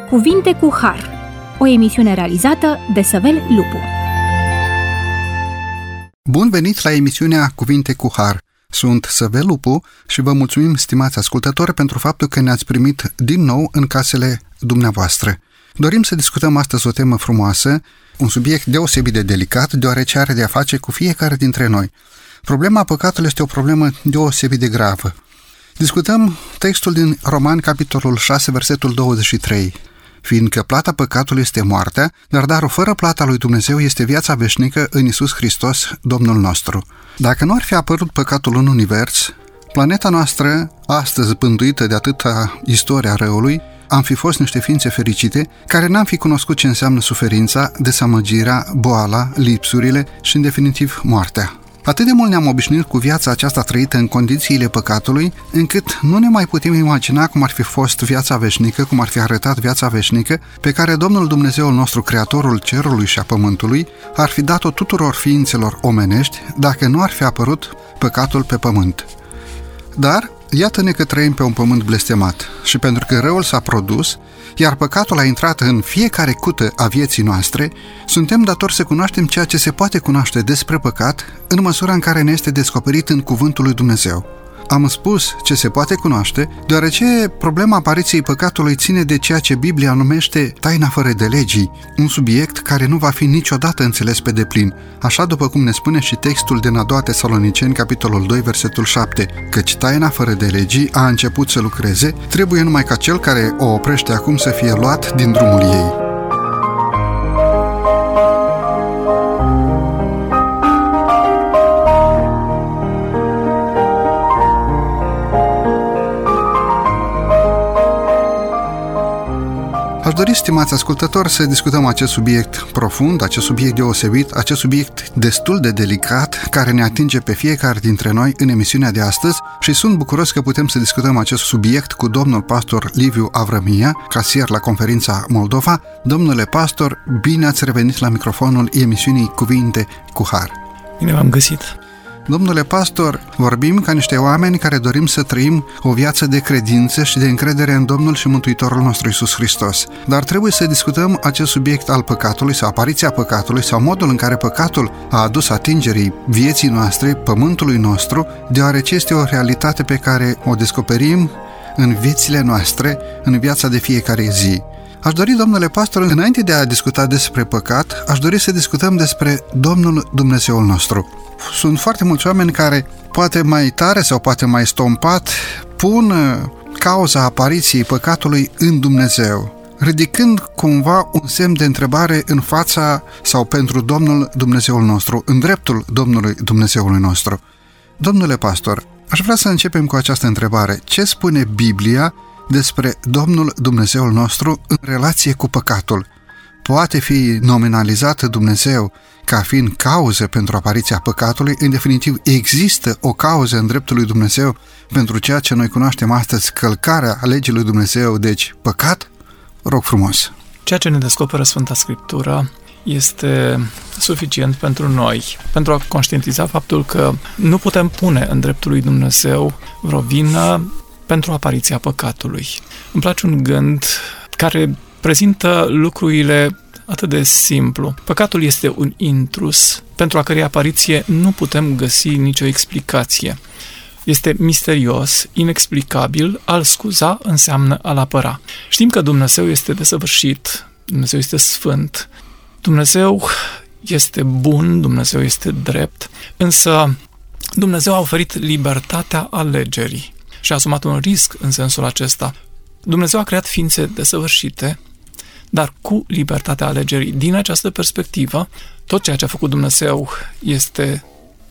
Cuvinte cu Har, o emisiune realizată de Săvel Lupu. Bun venit la emisiunea Cuvinte cu Har. Sunt Săvel Lupu și vă mulțumim, stimați ascultători, pentru faptul că ne-ați primit din nou în casele dumneavoastră. Dorim să discutăm astăzi o temă frumoasă, un subiect deosebit de delicat, deoarece are de a face cu fiecare dintre noi. Problema păcatului este o problemă deosebit de gravă. Discutăm textul din Romani, capitolul 6, versetul 23. Fiindcă plata păcatului este moartea, dar darul fără plata lui Dumnezeu este viața veșnică în Iisus Hristos, Domnul nostru. Dacă nu ar fi apărut păcatul în univers, planeta noastră, astăzi bântuită de atâta istoria răului, am fi fost niște ființe fericite care n-am fi cunoscut ce înseamnă suferința, dezamăgirea, boala, lipsurile și, în definitiv, moartea. Atât de mult ne-am obișnuit cu viața aceasta trăită în condițiile păcatului, încât nu ne mai putem imagina cum ar fi fost viața veșnică, cum ar fi arătat viața veșnică, pe care Domnul Dumnezeul nostru, Creatorul cerului și a pământului, ar fi dat-o tuturor ființelor omenești, dacă nu ar fi apărut păcatul pe pământ. Dar, iată-ne că trăim pe un pământ blestemat și pentru că răul s-a produs, iar păcatul a intrat în fiecare cută a vieții noastre, suntem datori să cunoaștem ceea ce se poate cunoaște despre păcat în măsura în care ne este descoperit în Cuvântul lui Dumnezeu. Am spus ce se poate cunoaște, deoarece problema apariției păcatului ține de ceea ce Biblia numește taina fără de legii, un subiect care nu va fi niciodată înțeles pe deplin, așa după cum ne spune și textul din a doua Tesaloniceni, capitolul 2, versetul 7, căci taina fără de legii a început să lucreze, trebuie numai ca cel care o oprește acum să fie luat din drumul ei. Aș dori, stimați ascultători, să discutăm acest subiect profund, acest subiect deosebit, acest subiect destul de delicat, care ne atinge pe fiecare dintre noi în emisiunea de astăzi și sunt bucuros că putem să discutăm acest subiect cu domnul pastor Liviu Avrămia, casier la Conferința Moldova. Domnule pastor, bine ați revenit la microfonul emisiunii Cuvinte cu Har. Bine v-am găsit! Domnule pastor, vorbim ca niște oameni care dorim să trăim o viață de credință și de încredere în Domnul și Mântuitorul nostru Iisus Hristos. Dar trebuie să discutăm acest subiect al păcatului sau apariția păcatului sau modul în care păcatul a adus atingerii vieții noastre, pământului nostru, deoarece este o realitate pe care o descoperim în viețile noastre, în viața de fiecare zi. Aș dori, domnule pastor, înainte de a discuta despre păcat, aș dori să discutăm despre Domnul Dumnezeul nostru. Sunt foarte mulți oameni care, poate mai tare sau poate mai stompat, pun cauza apariției păcatului în Dumnezeu, ridicând cumva un semn de întrebare în fața sau pentru Domnul Dumnezeul nostru, în dreptul Domnului Dumnezeului nostru. Domnule pastor, aș vrea să începem cu această întrebare. Ce spune Biblia despre Domnul Dumnezeul nostru în relație cu păcatul? Poate fi nominalizat Dumnezeu ca fiind cauză pentru apariția păcatului? În definitiv, există o cauză în dreptul lui Dumnezeu pentru ceea ce noi cunoaștem astăzi, călcarea legii lui Dumnezeu, deci păcat? Rog frumos! Ceea ce ne descoperă Sfânta Scriptură este suficient pentru noi, pentru a conștientiza faptul că nu putem pune în dreptul lui Dumnezeu vreo vină pentru apariția păcatului. Îmi place un gând care prezintă lucrurile atât de simplu. Păcatul este un intrus pentru a cărei apariție nu putem găsi nicio explicație. Este misterios, inexplicabil, a-l scuza înseamnă a-l apăra. Știm că Dumnezeu este desăvârșit, Dumnezeu este sfânt, Dumnezeu este bun, Dumnezeu este drept, însă Dumnezeu a oferit libertatea alegerii și a asumat un risc în sensul acesta. Dumnezeu a creat ființe desăvârșite, dar cu libertatea alegerii. Din această perspectivă, tot ceea ce a făcut Dumnezeu este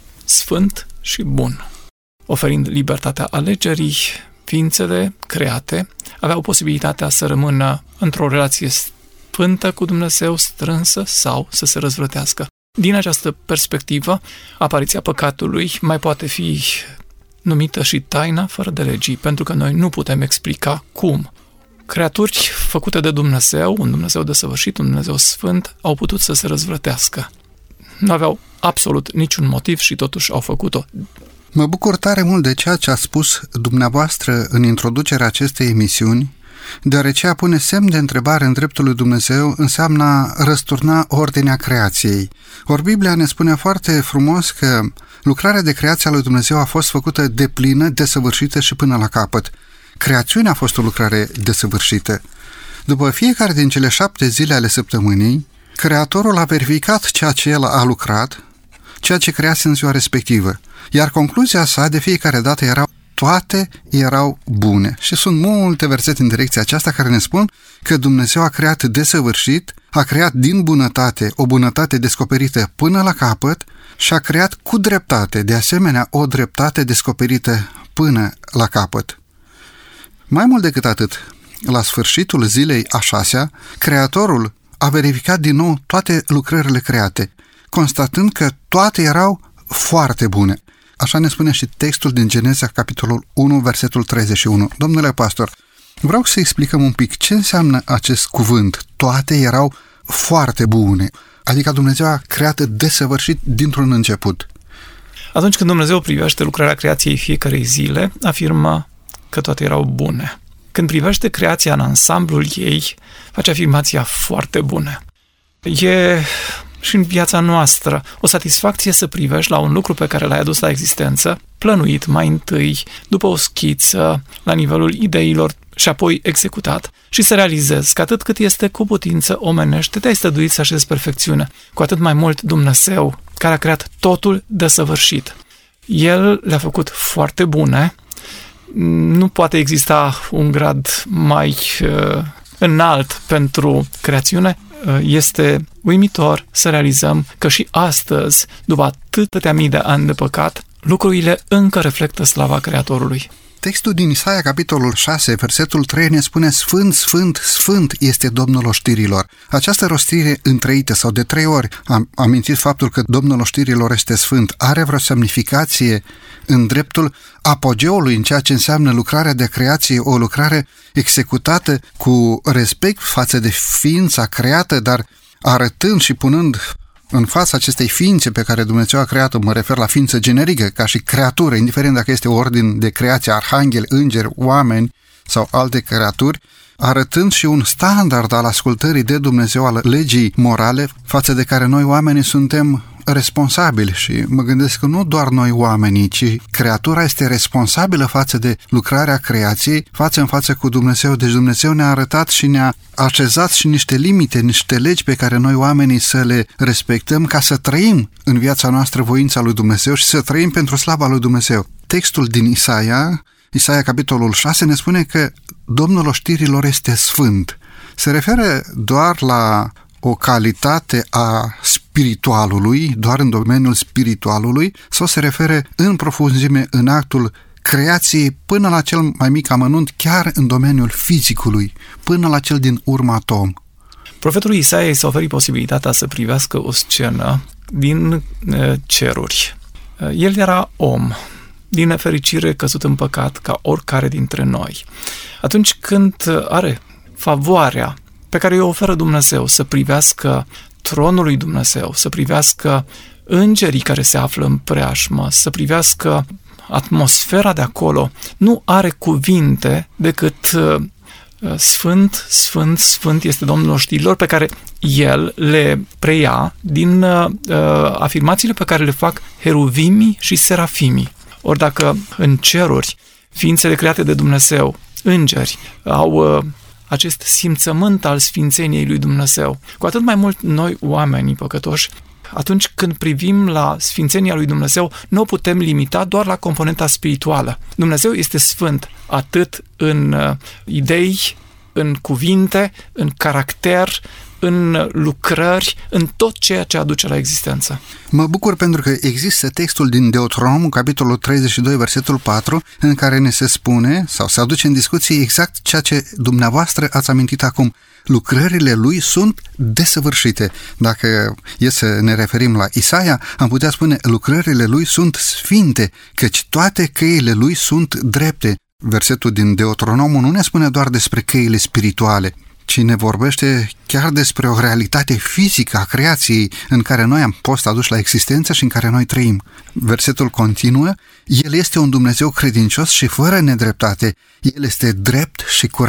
sfânt și bun. Oferind libertatea alegerii, ființele create aveau posibilitatea să rămână într-o relație sfântă cu Dumnezeu, strânsă, sau să se răzvrătească. Din această perspectivă, apariția păcatului mai poate fi numită și taina fără de legii, pentru că noi nu putem explica cum creaturi făcute de Dumnezeu, un Dumnezeu desăvârșit, un Dumnezeu sfânt, au putut să se răzvrătească. Nu aveau absolut niciun motiv și totuși au făcut-o. Mă bucur tare mult de ceea ce a spus dumneavoastră în introducerea acestei emisiuni deoarece a pune semn de întrebare în dreptul lui Dumnezeu înseamnă a răsturna ordinea creației. Ori Biblia ne spune foarte frumos că lucrarea de creație a lui Dumnezeu a fost făcută deplină, desăvârșită și până la capăt. Creațiunea a fost o lucrare desăvârșită. După fiecare din cele 7 zile ale săptămânii, Creatorul a verificat ceea ce El a lucrat, ceea ce crease în ziua respectivă, iar concluzia sa de fiecare dată era toate erau bune. Și sunt multe versete în direcția aceasta care ne spun că Dumnezeu a creat desăvârșit, a creat din bunătate, o bunătate descoperită până la capăt și a creat cu dreptate, de asemenea o dreptate descoperită până la capăt. Mai mult decât atât, la sfârșitul zilei a 6-a, Creatorul a verificat din nou toate lucrările create, constatând că toate erau foarte bune. Așa ne spune și textul din Geneza, capitolul 1, versetul 31. Domnule pastor, vreau să explicăm un pic ce înseamnă acest cuvânt. Toate erau foarte bune. Adică Dumnezeu a creat desăvârșit dintr-un început. Atunci când Dumnezeu privește lucrarea creației fiecarei zile, afirmă că toate erau bune. Când privește creația în ansamblul ei, face afirmația foarte bună. E și în viața noastră o satisfacție să privești la un lucru pe care l-ai adus la existență, plănuit mai întâi, după o schiță, la nivelul ideilor și apoi executat, și să realizezi că atât cât este cu putință omenește, te-ai stăduit să așezi perfecțiune, cu atât mai mult Dumnezeu, care a creat totul desăvârșit. El le-a făcut foarte bune. Nu poate exista un grad mai înalt pentru creațiune. Este uimitor să realizăm că și astăzi, după atâtea mii de ani de păcat, lucrurile încă reflectă slava Creatorului. Textul din Isaia, capitolul 6, versetul 3 ne spune: Sfânt, Sfânt, Sfânt este Domnul oștirilor. Această rostire întreită sau de 3 ori am amintit faptul că Domnul oștirilor este Sfânt. Are vreo semnificație în dreptul apogeului, în ceea ce înseamnă lucrarea de creație, o lucrare executată cu respect față de ființa creată, dar arătând și punând în fața acestei ființe pe care Dumnezeu a creat-o, mă refer la ființă generică, ca și creatură, indiferent dacă este o ordin de creație, arhangheli, îngeri, oameni sau alte creaturi, arătând și un standard al ascultării de Dumnezeu, al legii morale, față de care noi oamenii suntem responsabili. Și mă gândesc că nu doar noi oamenii, ci creatura este responsabilă față de lucrarea creației, față în față cu Dumnezeu. Deci Dumnezeu ne-a arătat și ne-a așezat și niște limite, niște legi pe care noi oamenii să le respectăm ca să trăim în viața noastră voința lui Dumnezeu și să trăim pentru slava lui Dumnezeu. Textul din Isaia capitolul 6 ne spune că Domnul oștirilor este sfânt. Se referă doar la o calitate a spiritualului, doar în domeniul spiritualului, sau se referă în profunzime în actul creației până la cel mai mic amănunt, chiar în domeniul fizicului, până la cel din urmă atom. Profetului Isaia s-a oferit posibilitatea să privească o scenă din ceruri. El era om, din nefericire căzut în păcat ca oricare dintre noi. Atunci când are favoarea pe care îi oferă Dumnezeu să privească tronul lui Dumnezeu, să privească îngerii care se află în preajmă, să privească atmosfera de acolo, nu are cuvinte decât Sfânt, Sfânt, Sfânt este Domnul oștirilor, pe care el le preia din afirmațiile pe care le fac heruvimii și serafimii. Ori dacă în ceruri ființele create de Dumnezeu, îngeri, au acest simțământ al sfințeniei lui Dumnezeu, cu atât mai mult noi, oamenii păcătoși, atunci când privim la sfințenia lui Dumnezeu, nu o putem limita doar la componenta spirituală. Dumnezeu este sfânt atât în idei, în cuvinte, în caracter, în lucrări, în tot ceea ce aduce la existență. Mă bucur pentru că există textul din Deuteronom, capitolul 32, versetul 4, în care ne se spune, sau se aduce în discuție exact ceea ce dumneavoastră ați amintit acum. Lucrările lui sunt desăvârșite. Dacă e să ne referim la Isaia, am putea spune lucrările lui sunt sfinte, căci toate căile lui sunt drepte. Versetul din Deuteronom nu ne spune doar despre căile spirituale, ci ne vorbește chiar despre o realitate fizică a creației în care noi am fost aduși la existență și în care noi trăim. Versetul continuă: El este un Dumnezeu credincios și fără nedreptate, El este drept și curat.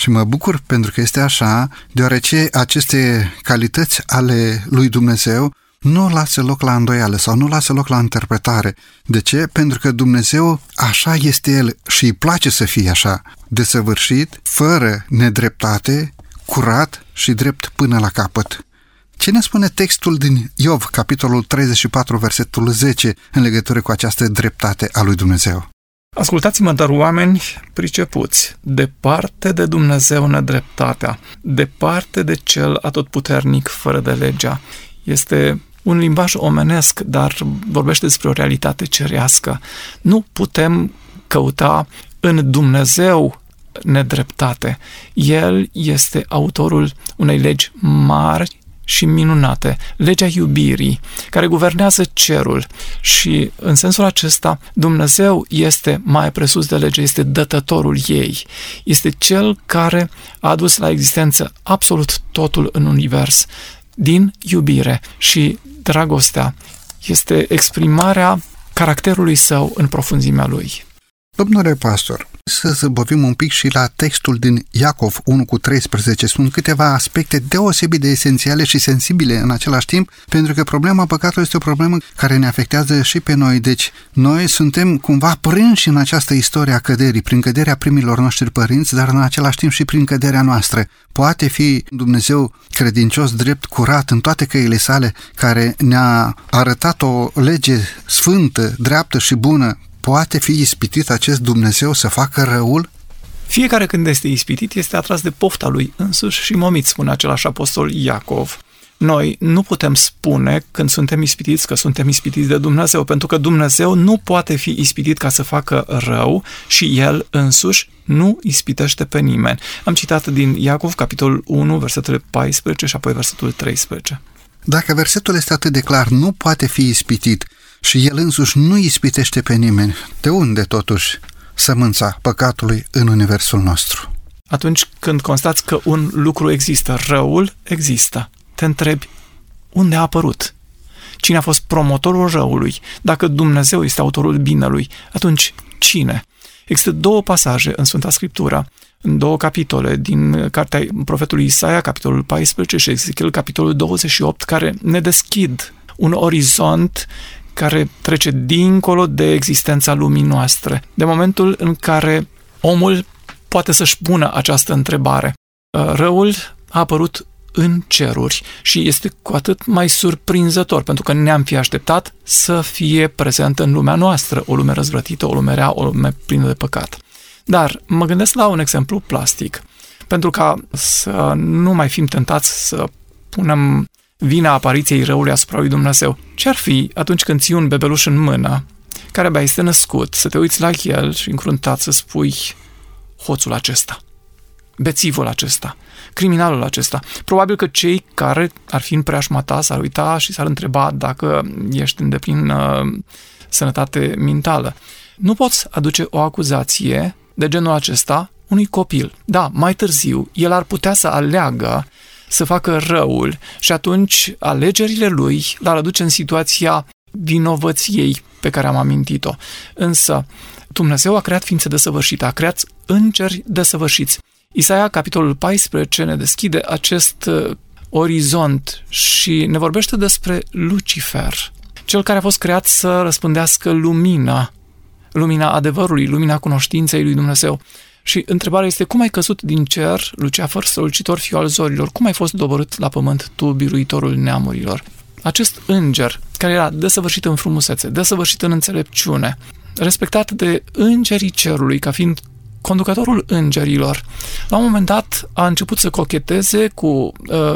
Și mă bucur pentru că este așa, deoarece aceste calități ale lui Dumnezeu nu lasă loc la îndoială sau nu lasă loc la interpretare. De ce? Pentru că Dumnezeu așa este El și îi place să fie așa, desăvârșit, fără nedreptate, curat și drept până la capăt. Ce ne spune textul din Iov, capitolul 34, versetul 10, în legătură cu această dreptate a lui Dumnezeu? Ascultați-mă, dar oameni pricepuți, departe de Dumnezeu nedreptatea, departe de Cel atotputernic fără de legea. Este un limbaj omenesc, dar vorbește despre o realitate cerească. Nu putem căuta în Dumnezeu nedreptate. El este autorul unei legi mari și minunate, legea iubirii, care guvernează cerul și în sensul acesta Dumnezeu este mai presus de lege, este dătătorul ei, este Cel care a adus la existență absolut totul în univers din iubire și dragostea este exprimarea caracterului său în profunzimea lui. Domnule pastor, să zăbovim un pic și la textul din Iacov 1:13. Sunt câteva aspecte deosebit de esențiale și sensibile în același timp, pentru că problema păcatului este o problemă care ne afectează și pe noi. Deci, noi suntem cumva prinși în această istorie a căderii, prin căderea primilor noștri părinți, dar în același timp și prin căderea noastră. Poate fi Dumnezeu credincios, drept, curat în toate căile sale, care ne-a arătat o lege sfântă, dreaptă și bună. Poate fi ispitit acest Dumnezeu să facă răul? Fiecare când este ispitit este atras de pofta lui însuși și momit, spune același apostol Iacov. Noi nu putem spune când suntem ispitiți că suntem ispitiți de Dumnezeu, pentru că Dumnezeu nu poate fi ispitit ca să facă rău și El însuși nu ispitește pe nimeni. Am citat din Iacov, capitolul 1, versetele 14 și apoi versetul 13. Dacă versetul este atât de clar, nu poate fi ispitit și El însuși nu ispitește pe nimeni, de unde totuși sămânța păcatului în universul nostru? Atunci când constați că un lucru există, răul există, te întrebi, unde a apărut? Cine a fost promotorul răului? Dacă Dumnezeu este autorul binelui, atunci cine? Există două pasaje în Sfânta Scriptură, în două capitole din cartea profetului Isaia, capitolul 14 și Ezechiel, capitolul 28, care ne deschid un orizont care trece dincolo de existența lumii noastre, de momentul în care omul poate să-și pună această întrebare. Răul a apărut în ceruri și este cu atât mai surprinzător, pentru că ne-am fi așteptat să fie prezent în lumea noastră, o lume răzvrătită, o lume rea, o lume plină de păcat. Dar mă gândesc la un exemplu plastic, pentru ca să nu mai fim tentați să punem vina apariției răului asupra lui Dumnezeu. Ce-ar fi atunci când ții un bebeluș în mână, care abia este născut, să te uiți la el și încruntat să spui hoțul acesta, bețivul acesta, criminalul acesta? Probabil că cei care ar fi în preajma ta s-ar uita și s-ar întreba dacă ești în deplin sănătate mentală. Nu poți aduce o acuzație de genul acesta unui copil. Da, mai târziu, el ar putea să aleagă să facă răul și atunci alegerile lui l-ar aduce în situația vinovăției pe care am amintit-o. Însă, Dumnezeu a creat ființe desăvârșite, a creat îngeri desăvârșiți. Isaia, capitolul 14, ne deschide acest orizont și ne vorbește despre Lucifer, cel care a fost creat să răspândească lumina adevărului, lumina cunoștinței lui Dumnezeu. Și întrebarea este, cum ai căzut din cer, Lucifer, strălucitor fiu al zorilor? Cum ai fost doborât la pământ, tu, biruitorul neamurilor? Acest înger, care era desăvârșit în frumusețe, desăvârșit în înțelepciune, respectat de îngerii cerului ca fiind conducătorul îngerilor, la un moment dat a început să cocheteze cu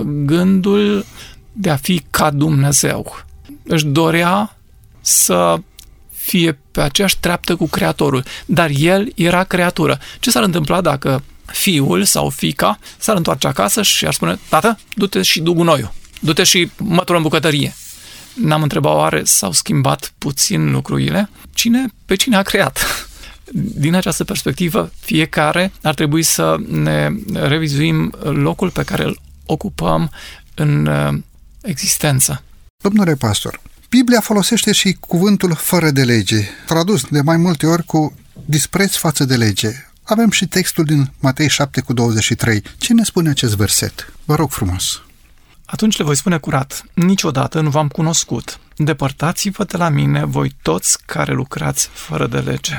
gândul de a fi ca Dumnezeu. Își dorea să fie pe aceeași treaptă cu Creatorul, dar el era creatură. Ce s-ar întâmpla dacă fiul sau fiica s-ar întoarce acasă și ar spune, tată, du-te și du gunoiul, du-te și mătură în bucătărie? N-am întrebat, oare s-au schimbat puțin lucrurile? Pe cine a creat? Din această perspectivă, fiecare ar trebui să ne revizuim locul pe care îl ocupăm în existență. Domnule pastor, Biblia folosește și cuvântul fără de lege, tradus de mai multe ori cu dispreț față de lege. Avem și textul din Matei 7:23. Ce ne spune acest verset? Vă rog frumos. Atunci le voi spune curat, niciodată nu v-am cunoscut. Depărtați-vă de la mine, voi toți care lucrați fără de lege.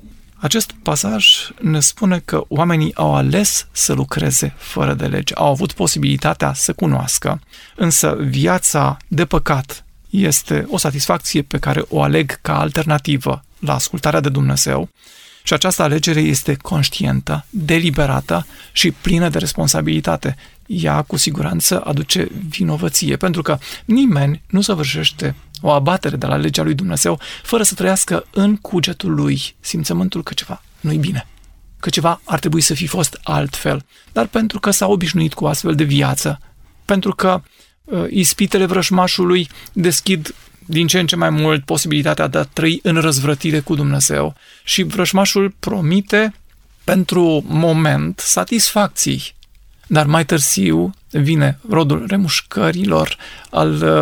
Acest pasaj ne spune că oamenii au ales să lucreze fără de lege, au avut posibilitatea să cunoască, însă viața de păcat este o satisfacție pe care o aleg ca alternativă la ascultarea de Dumnezeu și această alegere este conștientă, deliberată și plină de responsabilitate. Ea cu siguranță aduce vinovăție, pentru că nimeni nu săvârșește o abatere de la legea lui Dumnezeu fără să trăiască în cugetul lui simțământul că ceva nu-i bine, că ceva ar trebui să fi fost altfel, dar pentru că s-a obișnuit cu astfel de viață, pentru că ispitele vrăjmașului deschid din ce în ce mai mult posibilitatea de a trăi în răzvrătire cu Dumnezeu și vrăjmașul promite pentru moment satisfacții, dar mai târziu vine rodul remușcărilor, al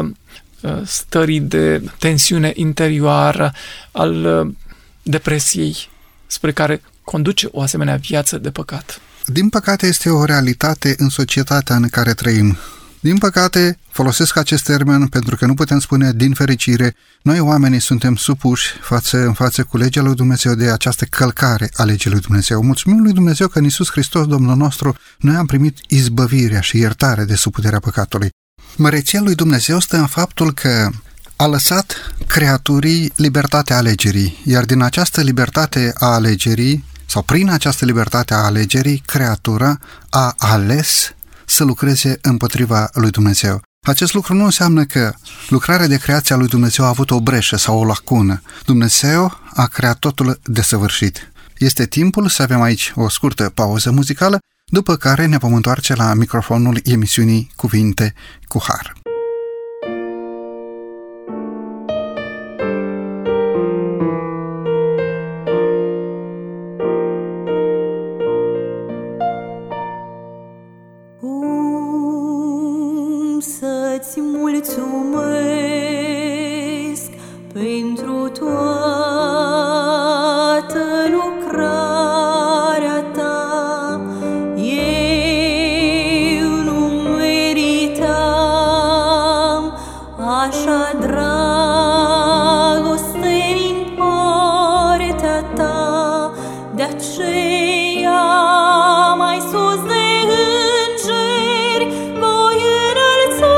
stării de tensiune interioară, al depresiei spre care conduce o asemenea viață de păcat. Din păcate este o realitate în societatea în care trăim. Din păcate, folosesc acest termen pentru că nu putem spune din fericire, noi oamenii suntem supuși în față cu legea lui Dumnezeu de această călcare a legii lui Dumnezeu. Mulțumim lui Dumnezeu că în Iisus Hristos, Domnul nostru, noi am primit izbăvirea și iertare de sub puterea păcatului. Măreția lui Dumnezeu stă în faptul că a lăsat creaturii libertatea alegerii, iar din această libertate a alegerii, sau prin această libertate a alegerii, creatura a ales să lucreze împotriva lui Dumnezeu. Acest lucru nu înseamnă că lucrarea de creație a lui Dumnezeu a avut o breșă sau o lacună. Dumnezeu a creat totul desăvârșit. Este timpul să avem aici o scurtă pauză muzicală, după care ne vom întoarce la microfonul emisiunii Cuvinte cu Har. Să-ți mulțumesc pentru toată lucrarea ta. Eu nu meritam așa dragoste din partea ta, de aceea mai sus de îngeri voi înălța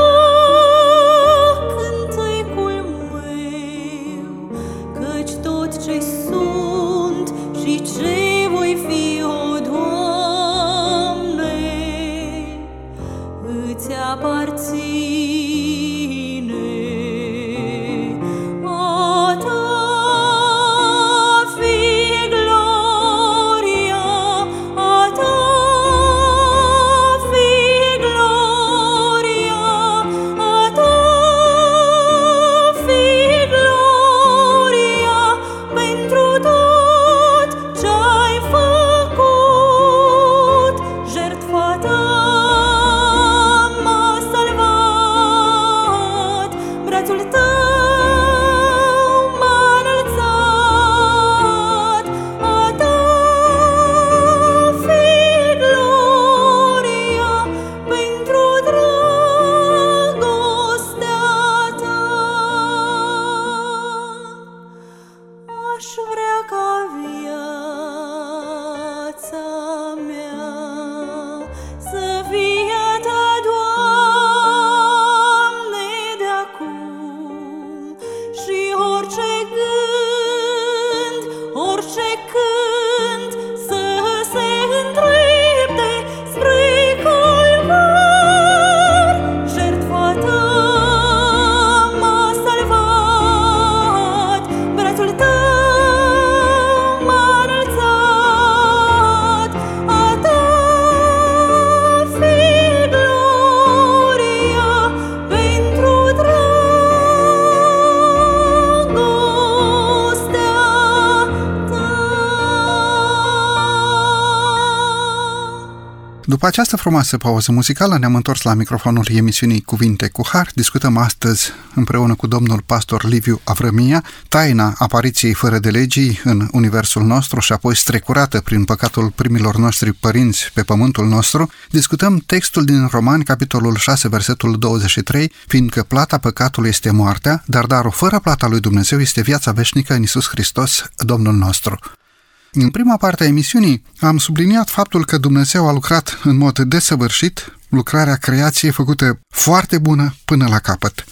cântecul meu, căci tot ce sunt și ce voi fi, o Doamne, îți aparține. A ta fie După această frumoasă pauză muzicală ne-am întors la microfonul emisiunii Cuvinte cu Har. Discutăm astăzi împreună cu domnul pastor Liviu Avrămia taina apariției fără de legii în universul nostru și apoi strecurată prin păcatul primilor noștri părinți pe pământul nostru. Discutăm textul din Romani, capitolul 6, versetul 23, fiindcă plata păcatului este moartea, dar darul fără plata lui Dumnezeu este viața veșnică în Iisus Hristos, Domnul nostru. În prima parte a emisiunii am subliniat faptul că Dumnezeu a lucrat în mod desăvârșit, lucrarea creației făcută foarte bună până la capăt.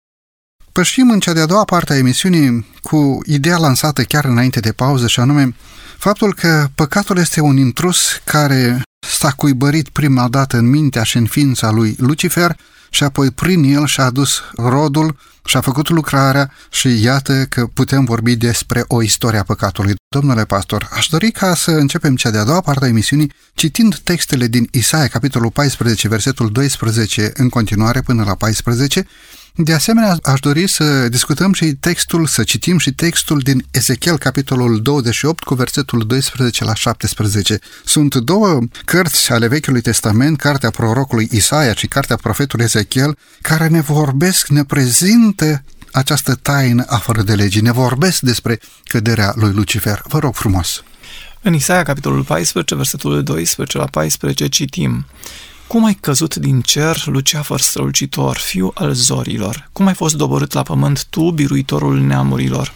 Pășim în cea de-a doua parte a emisiunii cu ideea lansată chiar înainte de pauză și anume faptul că păcatul este un intrus care s-a cuibărit prima dată în mintea și în ființa lui Lucifer și apoi prin el și-a adus rodul și-a făcut lucrarea și iată că putem vorbi despre o istorie a păcatului. Domnule pastor, aș dori ca să începem cea de-a doua parte a emisiunii citind textele din Isaia, capitolul 14, versetul 12 în continuare până la 14. De asemenea, aș dori să discutăm și textul, să citim și textul din Ezechiel, capitolul 28, cu versetul 12 la 17. Sunt două cărți ale Vechiului Testament, cartea prorocului Isaia și cartea profetului Ezechiel, care ne vorbesc, ne prezintă această taină a fără de legii, ne vorbesc despre căderea lui Lucifer. Vă rog frumos! În Isaia, capitolul 14, versetul 12 la 14, citim: Cum ai căzut din cer, Luceafăr strălucitor, fiu al zorilor? Cum ai fost doborât la pământ, tu, biruitorul neamurilor?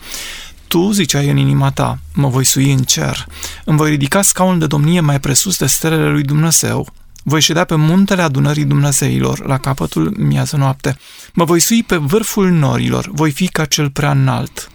Tu ziceai în inima ta: mă voi sui în cer, îmi voi ridica scaunul de domnie mai presus de stelele lui Dumnezeu. Voi ședea pe muntele adunării Dumnezeilor, la capătul miază noapte. Mă voi sui pe vârful norilor, voi fi ca cel prea înalt.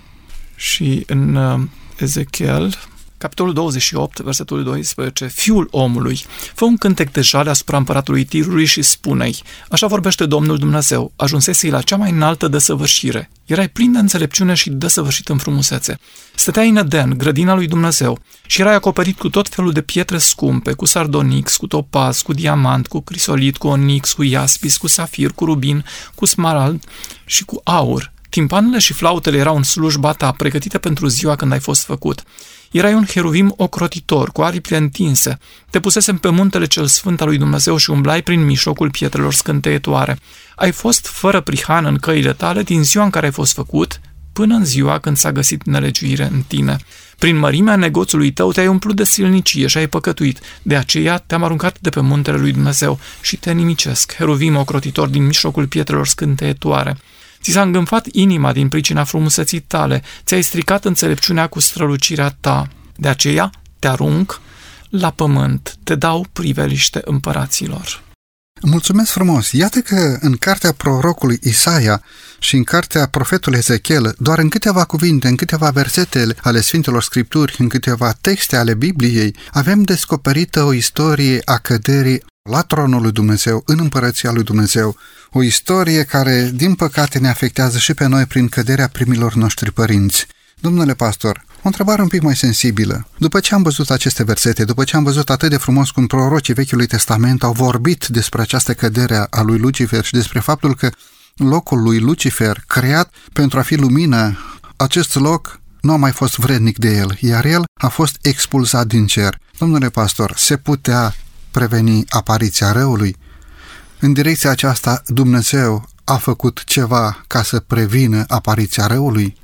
Și în Ezechiel, capitolul 28, versetul 12, Fiul omului, fă un cântec de jale asupra împăratului Tirului și spune-i: așa vorbește Domnul Dumnezeu, ajunsesei la cea mai înaltă desăvârșire. Erai plin de înțelepciune și desăvârșit în frumusețe. Stăteai în Eden, grădina lui Dumnezeu, și erai acoperit cu tot felul de pietre scumpe, cu sardonix, cu topaz, cu diamant, cu crisolit, cu onix, cu iaspis, cu safir, cu rubin, cu smarald și cu aur. Timpanele și flautele erau în slujba ta, pregătite pentru ziua când ai fost făcut. Erai un heruvim ocrotitor, cu aripile întinse. Te pusesem pe muntele cel sfânt al lui Dumnezeu și umblai prin mijlocul pietrelor scânteietoare. Ai fost fără prihan în căile tale din ziua în care ai fost făcut, până în ziua când s-a găsit nelegiuire în tine. Prin mărimea negoțului tău te-ai umplut de silnicie și ai păcătuit. De aceea te-am aruncat de pe muntele lui Dumnezeu și te nimicesc, heruvim ocrotitor din mijlocul pietrelor scânteietoare. Ți s-a îngânfat inima din pricina frumuseții tale, ți-ai stricat înțelepciunea cu strălucirea ta. De aceea te arunc la pământ, te dau priveliște împăraților. Mulțumesc frumos! Iată că în cartea prorocului Isaia și în cartea profetului Ezechiel, doar în câteva cuvinte, în câteva versete ale Sfintelor Scripturi, în câteva texte ale Bibliei, avem descoperită o istorie a căderii la tronul lui Dumnezeu, în împărăția lui Dumnezeu, o istorie care, din păcate, ne afectează și pe noi prin căderea primilor noștri părinți. Domnule pastor, o întrebare un pic mai sensibilă. După ce am văzut aceste versete, după ce am văzut atât de frumos cum prorocii Vechiului Testament au vorbit despre această cădere a lui Lucifer și despre faptul că locul lui Lucifer, creat pentru a fi lumină, acest loc nu a mai fost vrednic de el, iar el a fost expulzat din cer. Domnule pastor, se putea preveni apariția răului? În direcția aceasta, Dumnezeu a făcut ceva ca să prevină apariția răului?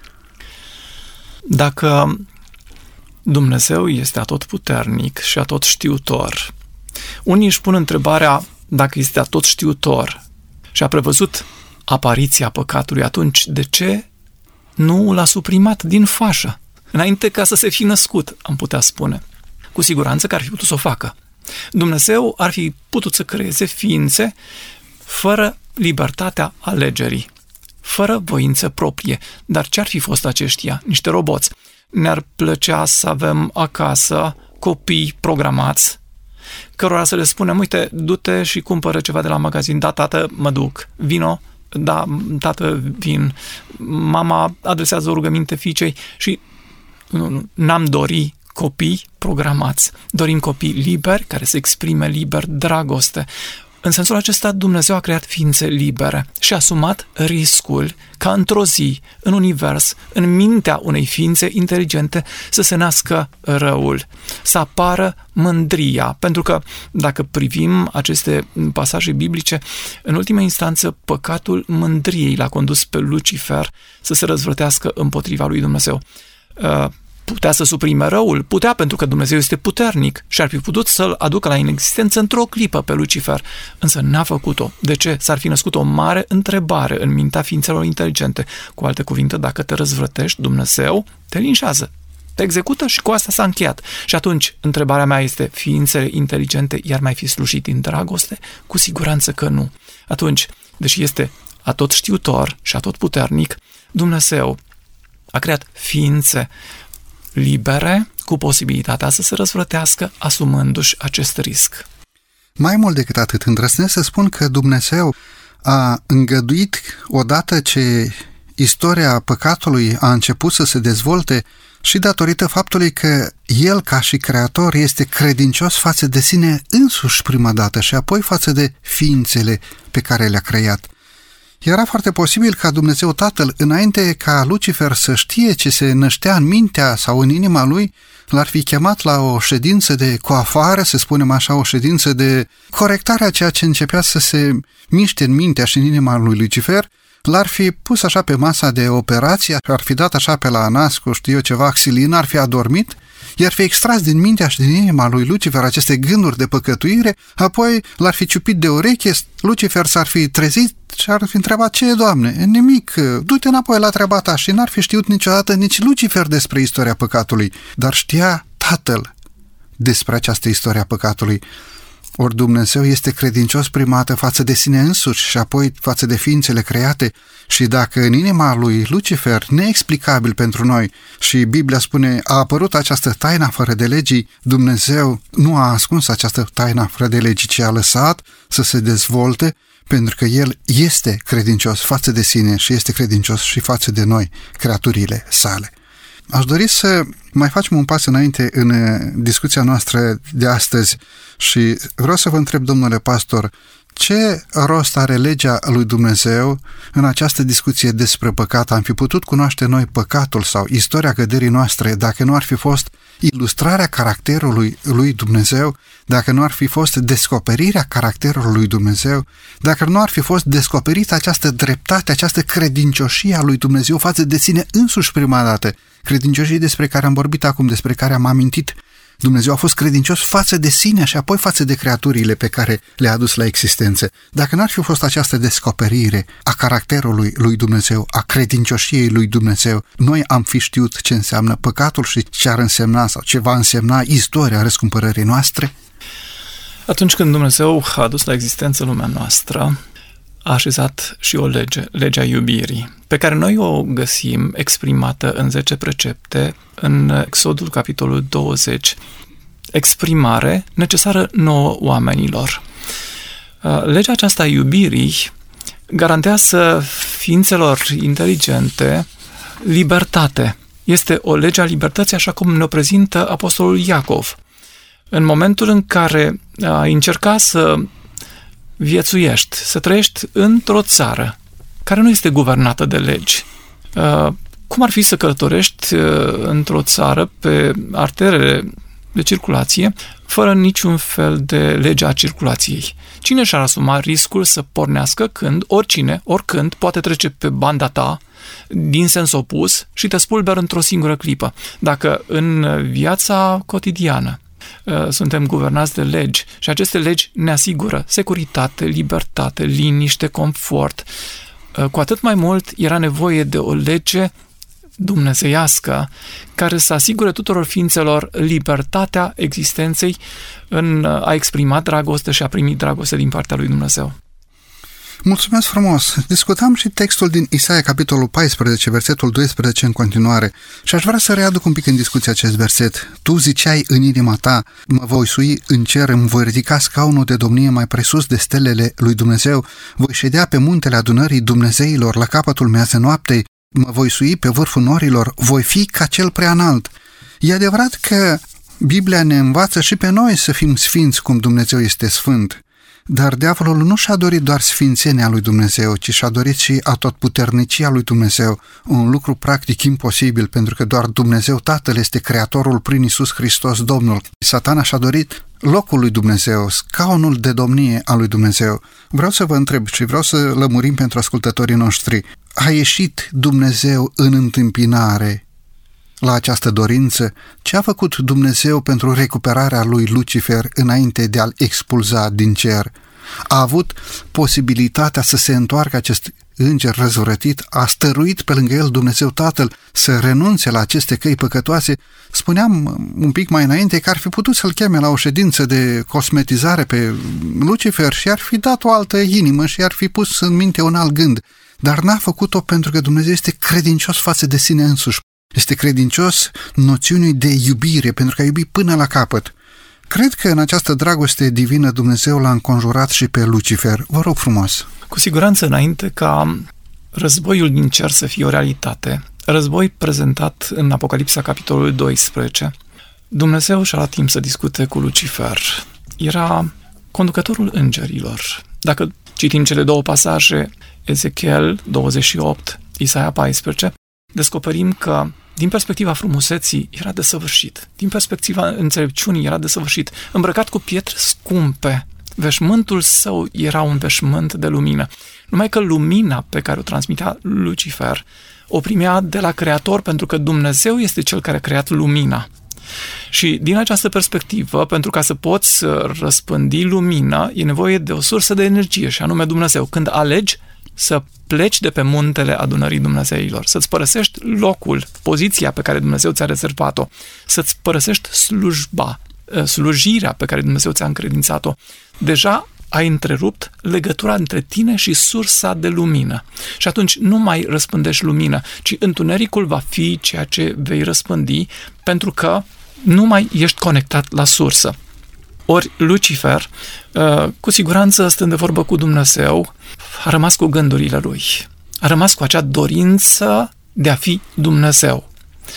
Dacă Dumnezeu este atotputernic și atotștiutor, unii își pun întrebarea dacă este atotștiutor și a prevăzut apariția păcatului, atunci de ce nu l-a suprimat din fașă, înainte ca să se fi născut, am putea spune? Cu siguranță că ar fi putut să o facă. Dumnezeu ar fi putut să creeze ființe fără libertatea alegerii, fără voință proprie. Dar ce ar fi fost aceștia? Niște roboți. Ne-ar plăcea să avem acasă copii programați, cărora să le spunem: uite, du-te și cumpără ceva de la magazin. Da, tată, mă duc. Vino. Da, tată, vin. Mama adresează o rugăminte fiicei și n-am dori copii programați. Dorim copii liberi, care să exprime liber dragoste. În sensul acesta, Dumnezeu a creat ființe libere și a asumat riscul ca într-o zi, în univers, în mintea unei ființe inteligente, să se nască răul, să apară mândria. Pentru că, dacă privim aceste pasaje biblice, în ultima instanță, păcatul mândriei l-a condus pe Lucifer să se răzvrătească împotriva lui Dumnezeu. Putea să suprime răul? Putea, pentru că Dumnezeu este puternic și ar fi putut să-l aducă la inexistență într-o clipă pe Lucifer, însă n-a făcut-o. De ce? S-ar fi născut o mare întrebare în mintea ființelor inteligente. Cu alte cuvinte, dacă te răzvrătești, Dumnezeu te linșează, te execută și cu asta s-a încheiat. Și atunci, întrebarea mea este, ființele inteligente i-ar mai fi slujit în dragoste? Cu siguranță că nu. Atunci, deși este atot știutor și atot puternic, Dumnezeu a creat ființe libere, cu posibilitatea să se răzvrătească, asumându-și acest risc. Mai mult decât atât, îndrăznesc să spun că Dumnezeu a îngăduit, odată ce istoria păcatului a început să se dezvolte, și datorită faptului că El, ca și creator, este credincios față de sine însuși prima dată și apoi față de ființele pe care le-a creat. Era foarte posibil ca Dumnezeu Tatăl, înainte ca Lucifer să știe ce se năștea în mintea sau în inima lui, l-ar fi chemat la o ședință de coafare, să spunem așa, o ședință de corectare a ceea ce începea să se miște în mintea și în inima lui Lucifer, l-ar fi pus așa pe masa de operație, ar fi dat așa pe la nas cu știu eu ceva xilină, ar fi adormit, i-ar fi extras din mintea și din inima lui Lucifer aceste gânduri de păcătuire, apoi l-ar fi ciupit de ureche, Lucifer s-ar fi trezit și ar fi întrebat: ce e, Doamne? Nimic, du-te înapoi la treaba ta. Și n-ar fi știut niciodată nici Lucifer despre istoria păcatului, dar știa Tatăl despre această istoria păcatului. Ori Dumnezeu este credincios prima dată față de sine însuși și apoi față de ființele create, și dacă în inima lui Lucifer, neexplicabil pentru noi, și Biblia spune, a apărut această taină fără de legii, Dumnezeu nu a ascuns această taină fără de legii, ci a lăsat să se dezvolte, pentru că El este credincios față de sine și este credincios și față de noi, creaturile sale. Aș dori să mai facem un pas înainte în discuția noastră de astăzi și vreau să vă întreb, domnule pastor, ce rost are legea lui Dumnezeu în această discuție despre păcat? Am fi putut cunoaște noi păcatul sau istoria căderii noastre dacă nu ar fi fost ilustrarea caracterului lui Dumnezeu, dacă nu ar fi fost descoperirea caracterului lui Dumnezeu, dacă nu ar fi fost descoperită această dreptate, această credincioșie a lui Dumnezeu față de sine însuși prima dată, credincioșie despre care am vorbit acum, despre care am amintit. Dumnezeu a fost credincios față de sine și apoi față de creaturile pe care le-a adus la existență. Dacă n-ar fi fost această descoperire a caracterului lui Dumnezeu, a credincioșiei lui Dumnezeu, noi am fi știut ce înseamnă păcatul și ce ar însemna sau ce va însemna istoria răscumpărării noastre? Atunci când Dumnezeu a adus la existență lumea noastră, a așezat și o lege, legea iubirii, pe care noi o găsim exprimată în 10 precepte, în Exodul, capitolul 20, exprimare necesară nouă oamenilor. Legea aceasta a iubirii garantează ființelor inteligente libertate. Este o lege a libertății, așa cum ne-o prezintă apostolul Iacov. În momentul în care ai încerca să viețuiești, să trăiești într-o țară care nu este guvernată de legi. Cum ar fi să călătorești într-o țară pe arterele de circulație fără niciun fel de lege a circulației? Cine și-ar asuma riscul să pornească când, oricine, oricând, poate trece pe banda ta din sens opus și te spulberă într-o singură clipă? Dacă în viața cotidiană suntem guvernați de legi și aceste legi ne asigură securitate, libertate, liniște, confort, cu atât mai mult era nevoie de o lege dumnezeiască care să asigure tuturor ființelor libertatea existenței în a exprima dragoste și a primi dragoste din partea lui Dumnezeu. Mulțumesc frumos! Discutam și textul din Isaia, capitolul 14, versetul 12 în continuare și aș vrea să readuc un pic în discuție acest verset. Tu ziceai în inima ta, mă voi sui în cer, îmi voi ridica scaunul de domnie mai presus de stelele lui Dumnezeu, voi ședea pe muntele adunării Dumnezeilor la capătul miază noaptei, mă voi sui pe vârful norilor, voi fi ca cel prea înalt. E adevărat că Biblia ne învață și pe noi să fim sfinți cum Dumnezeu este sfânt. Dar diavolul nu și-a dorit doar sfințenia lui Dumnezeu, ci și-a dorit și atotputernicia lui Dumnezeu, un lucru practic imposibil, pentru că doar Dumnezeu Tatăl este Creatorul prin Iisus Hristos Domnul. Satana și-a dorit locul lui Dumnezeu, scaunul de domnie al lui Dumnezeu. Vreau să vă întreb și vreau să lămurim pentru ascultătorii noștri. A ieșit Dumnezeu în întâmpinare la această dorință? Ce a făcut Dumnezeu pentru recuperarea lui Lucifer înainte de a-l expulza din cer? A avut posibilitatea să se întoarcă acest înger răzvrătit? A stăruit pe lângă el Dumnezeu Tatăl să renunțe la aceste căi păcătoase? Spuneam un pic mai înainte că ar fi putut să-l cheme la o ședință de cosmetizare pe Lucifer și ar fi dat o altă inimă și ar fi pus în minte un alt gând. Dar n-a făcut-o pentru că Dumnezeu este credincios față de sine însuși. Este credincios noțiunii de iubire, pentru că a iubit până la capăt. Cred că în această dragoste divină Dumnezeu l-a înconjurat și pe Lucifer. Vă rog frumos. Cu siguranță, înainte ca războiul din cer să fie o realitate, război prezentat în Apocalipsa, capitolul 12, Dumnezeu și-a luat timp să discute cu Lucifer. Era conducătorul îngerilor. Dacă citim cele două pasaje, Ezechiel 28, Isaia 14, descoperim că din perspectiva frumuseții era desăvârșit, din perspectiva înțelepciunii era desăvârșit, îmbrăcat cu pietre scumpe. Veșmântul său era un veșmânt de lumină. Numai că lumina pe care o transmitea Lucifer o primea de la Creator, pentru că Dumnezeu este Cel care a creat lumina. Și din această perspectivă, pentru ca să poți răspândi lumina, e nevoie de o sursă de energie, și anume Dumnezeu. Când alegi să pleci de pe muntele adunării Dumnezeilor, să-ți părăsești locul, poziția pe care Dumnezeu ți-a rezervat-o, să-ți părăsești slujirea pe care Dumnezeu ți-a încredințat-o, deja ai întrerupt legătura între tine și sursa de lumină. Și atunci nu mai răspândești lumină, ci întunericul va fi ceea ce vei răspândi, pentru că nu mai ești conectat la sursă. Ori Lucifer, cu siguranță stând de vorbă cu Dumnezeu, a rămas cu gândurile lui. A rămas cu acea dorință de a fi Dumnezeu.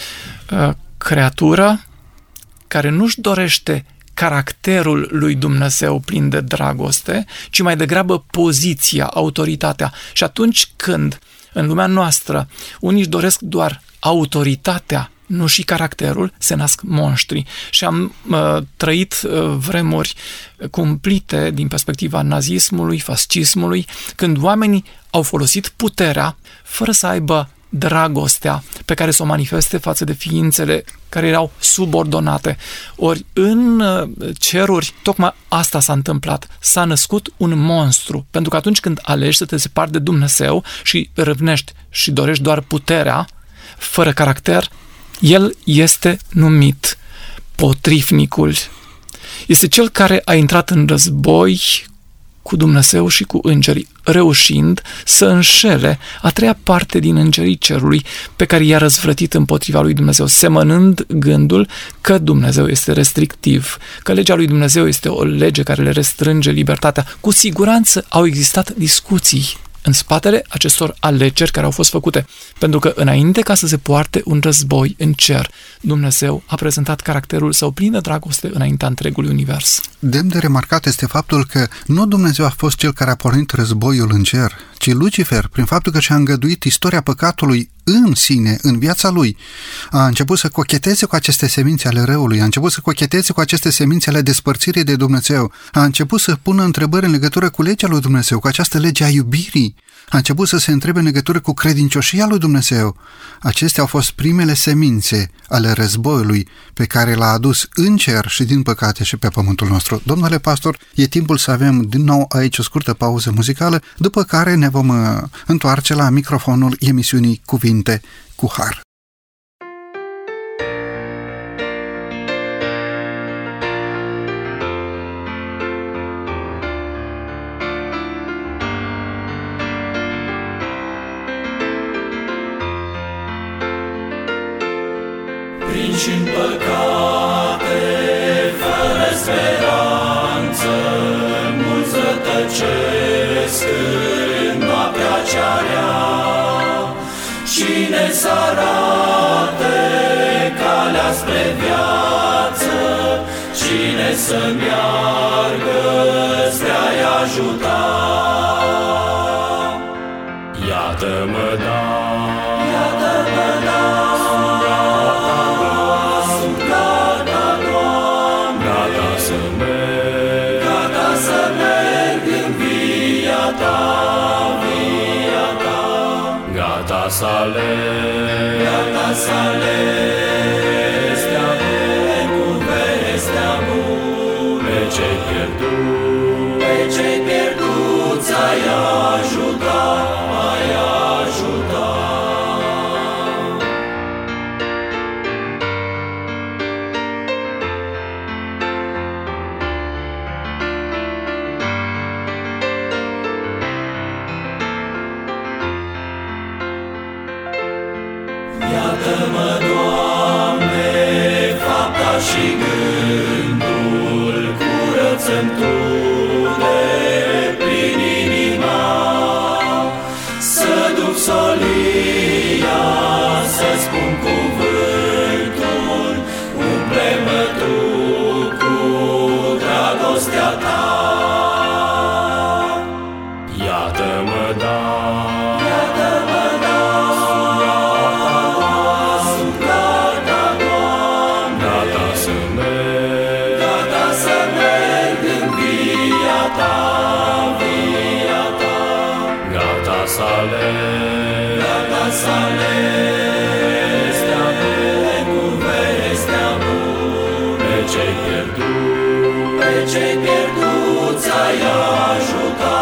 Creatură care nu-și dorește caracterul lui Dumnezeu plin de dragoste, ci mai degrabă poziția, autoritatea. Și atunci când în lumea noastră unii își doresc doar autoritatea, nu și caracterul, se nasc monștri. Și am trăit vremuri cumplite din perspectiva nazismului, fascismului, când oamenii au folosit puterea fără să aibă dragostea pe care să o manifeste față de ființele care erau subordonate. Ori în ceruri tocmai asta s-a întâmplat. S-a născut un monstru, pentru că atunci când alegi să te separi de Dumnezeu și râvnești și dorești doar puterea, fără caracter, el este numit potrivnicul. Este cel care a intrat în război cu Dumnezeu și cu îngerii, reușind să înșele a treia parte din îngerii cerului pe care i-a răzvrătit împotriva lui Dumnezeu, semănând gândul că Dumnezeu este restrictiv, că legea lui Dumnezeu este o lege care le restrânge libertatea. Cu siguranță au existat discuții în spatele acestor alegeri care au fost făcute, pentru că înainte ca să se poarte un război în cer, Dumnezeu a prezentat caracterul său plin de dragoste înaintea întregului univers. Demn de remarcat este faptul că nu Dumnezeu a fost cel care a pornit războiul în cer, ci Lucifer, prin faptul că și-a îngăduit istoria păcatului în sine, în viața lui, a început să cocheteze cu aceste semințe ale răului, a început să cocheteze cu aceste semințe ale despărțirii de Dumnezeu, a început să pună întrebări în legătură cu legea lui Dumnezeu, cu această lege a iubirii, a început să se întrebe în legătură cu credincioșia lui Dumnezeu. Acestea au fost primele semințe ale războiului pe care l-a adus în cer și din păcate și pe pământul nostru. Domnule pastor, e timpul să avem din nou aici o scurtă pauză muzicală, după care ne vom întoarce la microfonul emisiunii Cuvinte cu Har. Și-n păcate, fără speranță, mulți rătăcesc în noaptea cea rea. Cine să arate calea spre viață, cine să meargă spre a-i ajuta. Iată-mă, da, sunt gata, Doamne, gata să merg în via Ta, gata să aleg, cu vestea bună, pe cei pierduți ai ajuta. Iată-mă, Doamne, fapta și gândul, curăță-mi Tu de plin inima, să duc solia, să spun cuvântul, umple-mă Tu cu dragostea Ta. Iată-mă, da, să aleg, cu vestea bună, pe cei pierduți ai ajuta.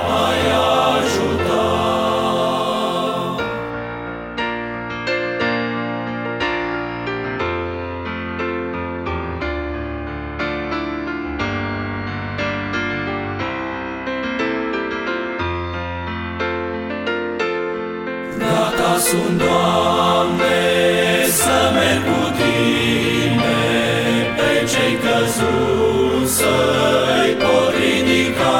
Gata sunt, Doamne, să merg cu Tine, pe cei căzuți să-i pot ridica.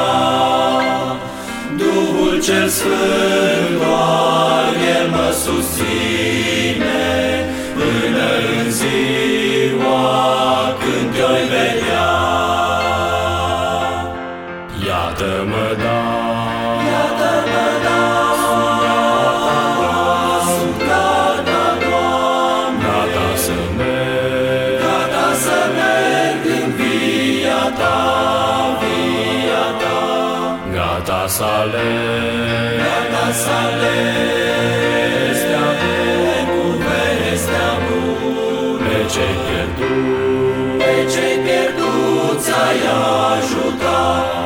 Duhul cel Sfânt, doar El mă susține, până în ziua când Te-oi vedea. Iată-mă, da, să aleg, cu vestea bună, pe cei pierduți ai ajuta.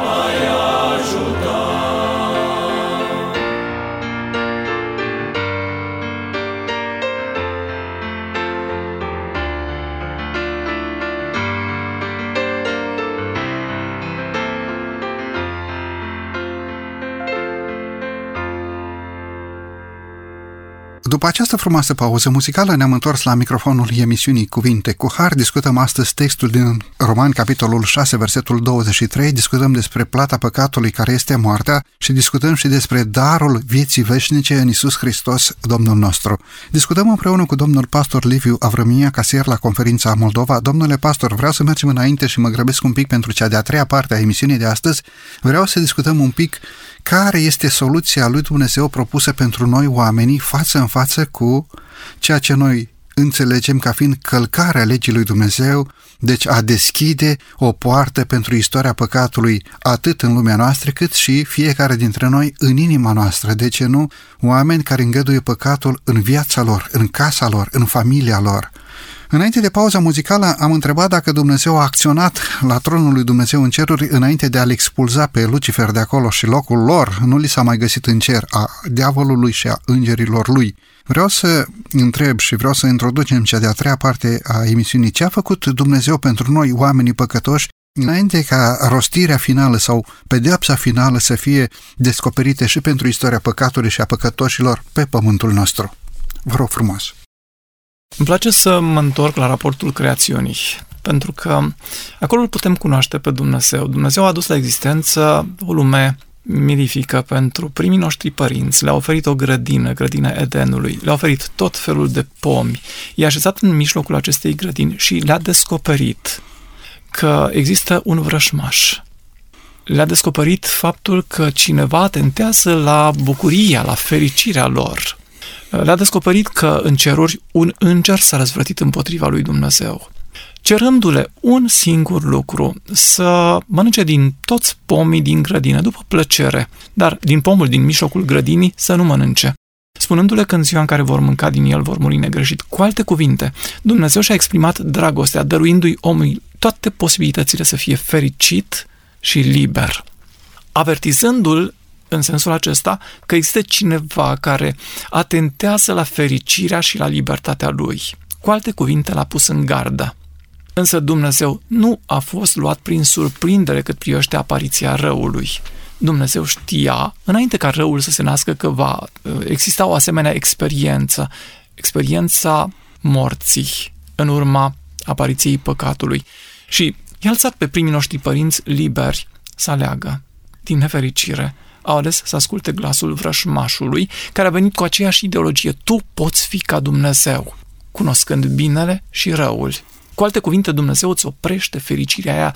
După această frumoasă pauză muzicală ne-am întors la microfonul emisiunii Cuvinte cu Har. Discutăm astăzi textul din Roman, capitolul 6, versetul 23. Discutăm despre plata păcatului care este moartea și discutăm și despre darul vieții veșnice în Iisus Hristos, Domnul nostru. Discutăm împreună cu domnul pastor Liviu Avrămia, casier la Conferința Moldova. Domnule pastor, vreau să mergem înainte și mă grăbesc un pic pentru cea de-a treia parte a emisiunii de astăzi. Vreau să discutăm un pic care este soluția lui Dumnezeu propusă pentru noi oamenii față în față cu ceea ce noi înțelegem ca fiind călcarea legii lui Dumnezeu, deci a deschide o poartă pentru istoria păcatului atât în lumea noastră cât și fiecare dintre noi în inima noastră. De ce nu? Oameni care îngăduie păcatul în viața lor, în casa lor, în familia lor. Înainte de pauza muzicală am întrebat dacă Dumnezeu a acționat la tronul lui Dumnezeu în ceruri înainte de a-l expulza pe Lucifer de acolo și locul lor nu li s-a mai găsit în cer, a diavolului și a îngerilor lui. Vreau să întreb și vreau să introducem cea de-a treia parte a emisiunii. Ce a făcut Dumnezeu pentru noi, oamenii păcătoși, înainte ca rostirea finală sau pedeapsa finală să fie descoperite și pentru istoria păcatului și a păcătoșilor pe pământul nostru? Vă rog frumos! Îmi place să mă întorc la raportul creațiunii, pentru că acolo îl putem cunoaște pe Dumnezeu. Dumnezeu a adus la existență o lume mirifică pentru primii noștri părinți, le-a oferit o grădină, grădina Edenului, le-a oferit tot felul de pomi, i-a așezat în mijlocul acestei grădini și le-a descoperit că există un vrășmaș. le-a descoperit faptul că cineva atentează la bucuria, la fericirea lor. Le-a descoperit că în ceruri un înger s-a răzvrătit împotriva lui Dumnezeu, cerându-le un singur lucru, să mănânce din toți pomii din grădină, după plăcere, dar din pomul din mijlocul grădinii să nu mănânce, spunându-le că în ziua în care vor mânca din el vor muri negreșit. Cu alte cuvinte, Dumnezeu și-a exprimat dragostea, dăruindu-i omului toate posibilitățile să fie fericit și liber, avertizându-l în sensul acesta că există cineva care atentează la fericirea și la libertatea lui. Cu alte cuvinte, l-a pus în gardă. Însă Dumnezeu nu a fost luat prin surprindere cât privește apariția răului. Dumnezeu știa, înainte ca răul să se nască, că va exista o asemenea experiența morții în urma apariției păcatului. Și i-a lăsat pe primii noștri părinți liberi să aleagă. Din nefericire, au ales să asculte glasul vrășmașului, care a venit cu aceeași ideologie. Tu poți fi ca Dumnezeu, cunoscând binele și răul. Cu alte cuvinte, Dumnezeu îți oprește fericirea aia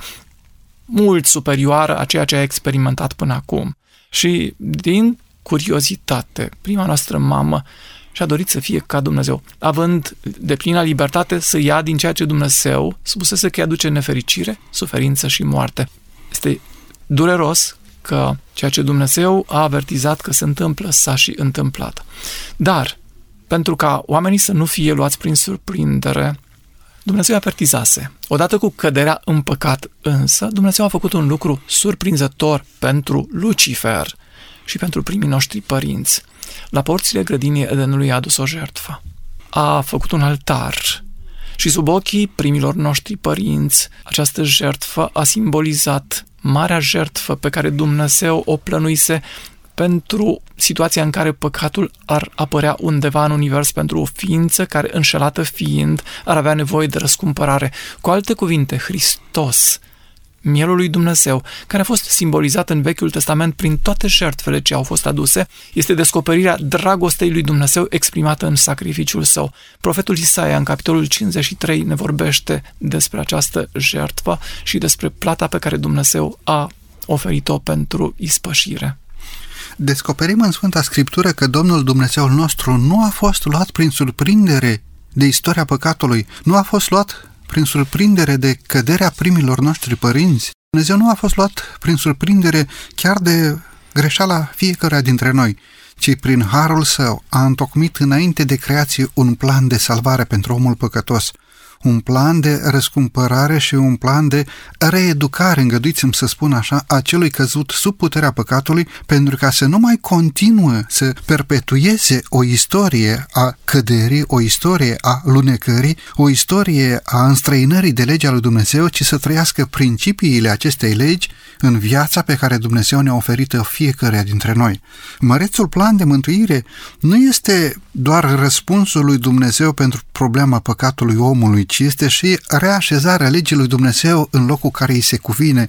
mult superioară a ceea ce ai experimentat până acum. Și din curiozitate, prima noastră mamă și-a dorit să fie ca Dumnezeu, având deplină libertate să ia din ceea ce Dumnezeu spusese că îi aduce nefericire, suferință și moarte. Este dureros că ceea ce Dumnezeu a avertizat că se întâmplă s-a și întâmplat. Dar, pentru ca oamenii să nu fie luați prin surprindere, Dumnezeu avertizase. Odată cu căderea în păcat însă, Dumnezeu a făcut un lucru surprinzător pentru Lucifer și pentru primii noștri părinți. La porțile grădinii Edenului a adus o jertfă. A făcut un altar și sub ochii primilor noștri părinți, această jertfă a simbolizat marea jertfă pe care Dumnezeu o plănuise pentru situația în care păcatul ar apărea undeva în univers, pentru o ființă care, înșelată fiind, ar avea nevoie de răscumpărare. Cu alte cuvinte, Hristos, mielul lui Dumnezeu, care a fost simbolizat în Vechiul Testament prin toate jertfele ce au fost aduse, este descoperirea dragostei lui Dumnezeu exprimată în sacrificiul său. Profetul Isaia, în capitolul 53, ne vorbește despre această jertfă și despre plata pe care Dumnezeu a oferit-o pentru ispășire. Descoperim în Sfânta Scriptură că Domnul Dumnezeul nostru nu a fost luat prin surprindere de istoria păcatului, nu a fost luat prin surprindere de căderea primilor noștri părinți. Dumnezeu nu a fost luat prin surprindere chiar de greșeala fiecăruia dintre noi, ci prin harul său a întocmit înainte de creație un plan de salvare pentru omul păcătos, un plan de răscumpărare și un plan de reeducare, îngăduiți-mi să spun așa, a celui căzut sub puterea păcatului, pentru ca să nu mai continue să perpetueze o istorie a căderii, o istorie a lunecării, o istorie a înstrăinării de legea lui Dumnezeu, ci să trăiască principiile acestei legi în viața pe care Dumnezeu ne-a oferit fiecăruia dintre noi. Mărețul plan de mântuire nu este doar răspunsul lui Dumnezeu pentru problema păcatului omului, ci este și reașezarea legii lui Dumnezeu în locul care îi se cuvine,